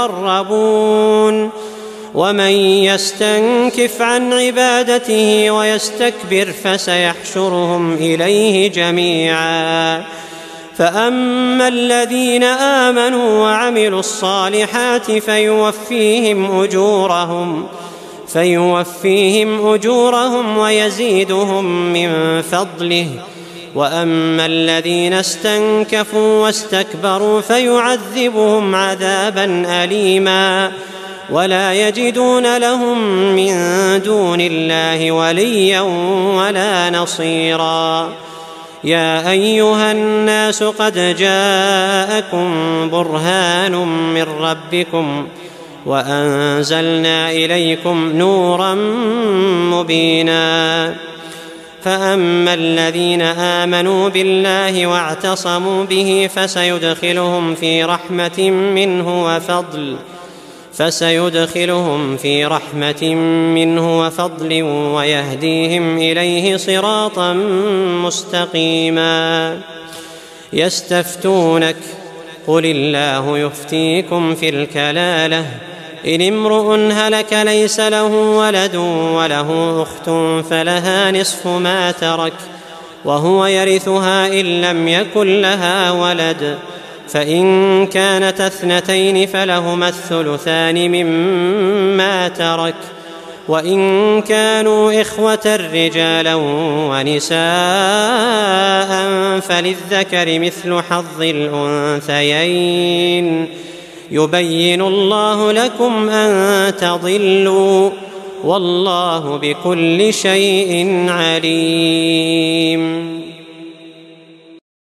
المقربون ومن يستنكف عن عبادته ويستكبر فسيحشرهم إليه جميعا. فأما الذين آمنوا وعملوا الصالحات فيوفيهم أجورهم فيوفيهم أجورهم ويزيدهم من فضله وأما الذين استنكفوا واستكبروا فيعذبهم عذابا أليما ولا يجدون لهم من دون الله وليا ولا نصيرا. يا أيها الناس قد جاءكم برهان من ربكم وأنزلنا إليكم نورا مبينا. فأما الذين آمنوا بالله واعتصموا به فسيدخلهم في رحمة منه وفضل فسيدخلهم في رحمة منه وفضل ويهديهم إليه صراطا مستقيما. يستفتونك قل الله يفتيكم في الكلالة إن امرؤ هلك ليس له ولد وله أخت فلها نصف ما ترك وهو يرثها إن لم يكن لها ولد فإن كانت اثنتين فلهما الثلثان مما ترك وإن كانوا إخوة رجالا ونساء فللذكر مثل حظ الأنثيين يبين الله لكم أن تضلوا والله بكل شيء عليم.